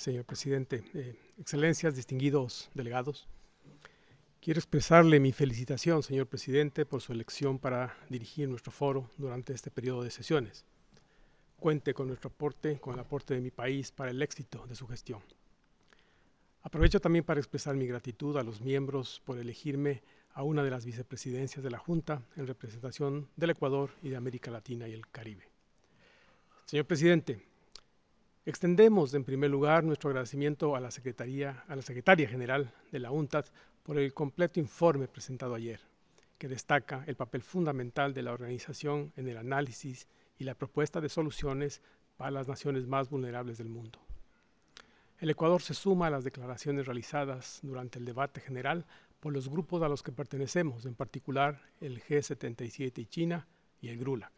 señor presidente. Excelencias, distinguidos delegados. Quiero expresarle mi felicitación, señor presidente, por su elección para dirigir nuestro foro durante este periodo de sesiones. Cuente con nuestro aporte, con el aporte de mi país para el éxito de su gestión. Aprovecho también para expresar mi gratitud a los miembros por elegirme a una de las vicepresidencias de la Junta en representación del Ecuador y de América Latina y el Caribe. Señor presidente, extendemos en primer lugar nuestro agradecimiento a la Secretaria General de la UNTAD por el completo informe presentado ayer, que destaca el papel fundamental de la organización en el análisis y la propuesta de soluciones para las naciones más vulnerables del mundo. El Ecuador se suma a las declaraciones realizadas durante el debate general por los grupos a los que pertenecemos, en particular el G77 y China y el GRULAC.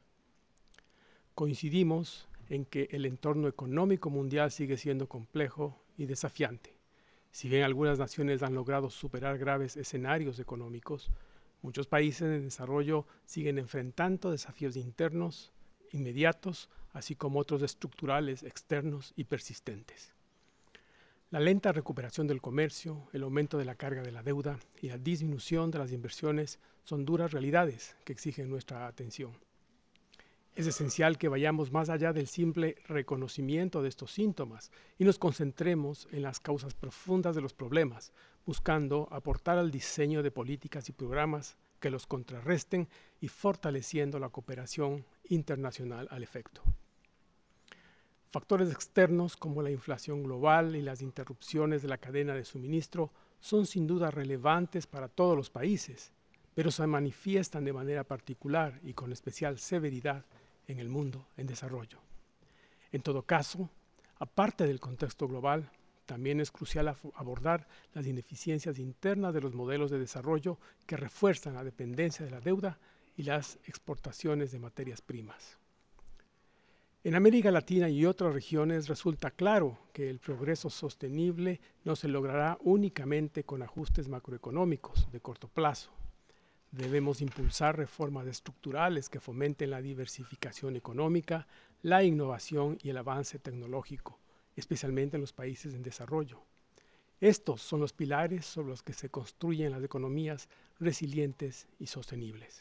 Coincidimos en que el entorno económico mundial sigue siendo complejo y desafiante. Si bien algunas naciones han logrado superar graves escenarios económicos, muchos países en desarrollo siguen enfrentando desafíos internos inmediatos, así como otros estructurales externos y persistentes. La lenta recuperación del comercio, el aumento de la carga de la deuda y la disminución de las inversiones son duras realidades que exigen nuestra atención. Es esencial que vayamos más allá del simple reconocimiento de estos síntomas y nos concentremos en las causas profundas de los problemas, buscando aportar al diseño de políticas y programas que los contrarresten y fortaleciendo la cooperación internacional al efecto. Factores externos como la inflación global y las interrupciones de la cadena de suministro son sin duda relevantes para todos los países, pero se manifiestan de manera particular y con especial severidad en el mundo en desarrollo. En todo caso, aparte del contexto global, también es crucial abordar las ineficiencias internas de los modelos de desarrollo que refuerzan la dependencia de la deuda y las exportaciones de materias primas. En América Latina y otras regiones resulta claro que el progreso sostenible no se logrará únicamente con ajustes macroeconómicos de corto plazo. Debemos impulsar reformas estructurales que fomenten la diversificación económica, la innovación y el avance tecnológico, especialmente en los países en desarrollo. Estos son los pilares sobre los que se construyen las economías resilientes y sostenibles.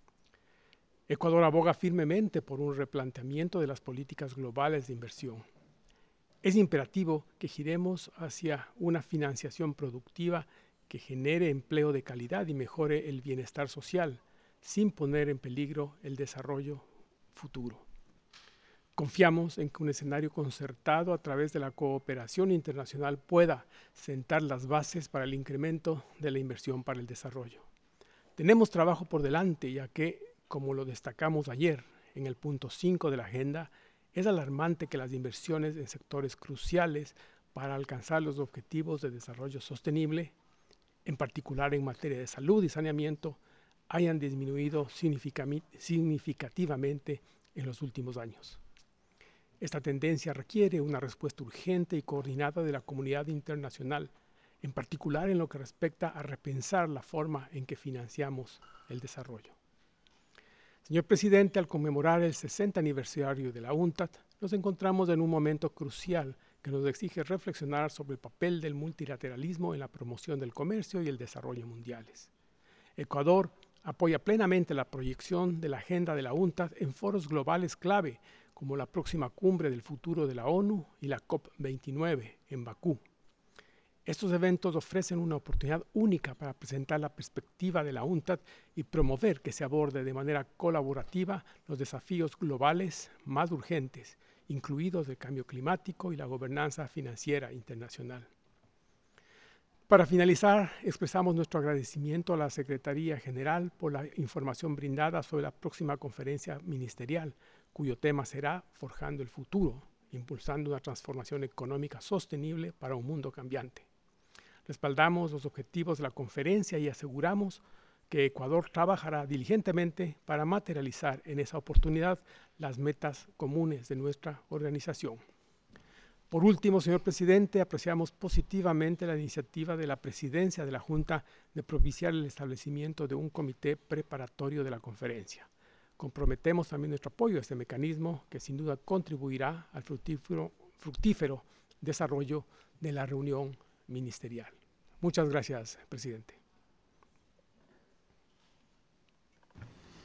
Ecuador aboga firmemente por un replanteamiento de las políticas globales de inversión. Es imperativo que giremos hacia una financiación productiva que genere empleo de calidad y mejore el bienestar social, sin poner en peligro el desarrollo futuro. Confiamos en que un escenario concertado a través de la cooperación internacional pueda sentar las bases para el incremento de la inversión para el desarrollo. Tenemos trabajo por delante, ya que, como lo destacamos ayer en el punto 5 de la agenda, es alarmante que las inversiones en sectores cruciales para alcanzar los objetivos de desarrollo sostenible, en particular en materia de salud y saneamiento, hayan disminuido significativamente en los últimos años. Esta tendencia requiere una respuesta urgente y coordinada de la comunidad internacional, en particular en lo que respecta a repensar la forma en que financiamos el desarrollo. Señor presidente, al conmemorar el 60 aniversario de la UNTAD, nos encontramos en un momento crucial que nos exige reflexionar sobre el papel del multilateralismo en la promoción del comercio y el desarrollo mundiales. Ecuador apoya plenamente la proyección de la agenda de la UNTAD en foros globales clave, como la próxima Cumbre del Futuro de la ONU y la COP29 en Bakú. Estos eventos ofrecen una oportunidad única para presentar la perspectiva de la UNTAD y promover que se aborde de manera colaborativa los desafíos globales más urgentes, incluidos el cambio climático y la gobernanza financiera internacional. Para finalizar, expresamos nuestro agradecimiento a la Secretaría General por la información brindada sobre la próxima conferencia ministerial, cuyo tema será Forjando el Futuro, impulsando una transformación económica sostenible para un mundo cambiante. Respaldamos los objetivos de la conferencia y aseguramos que Ecuador trabajará diligentemente para materializar en esa oportunidad las metas comunes de nuestra organización. Por último, señor presidente, apreciamos positivamente la iniciativa de la presidencia de la Junta de propiciar el establecimiento de un comité preparatorio de la conferencia. Comprometemos también nuestro apoyo a este mecanismo que sin duda contribuirá al fructífero desarrollo de la reunión ministerial. Muchas gracias, presidente.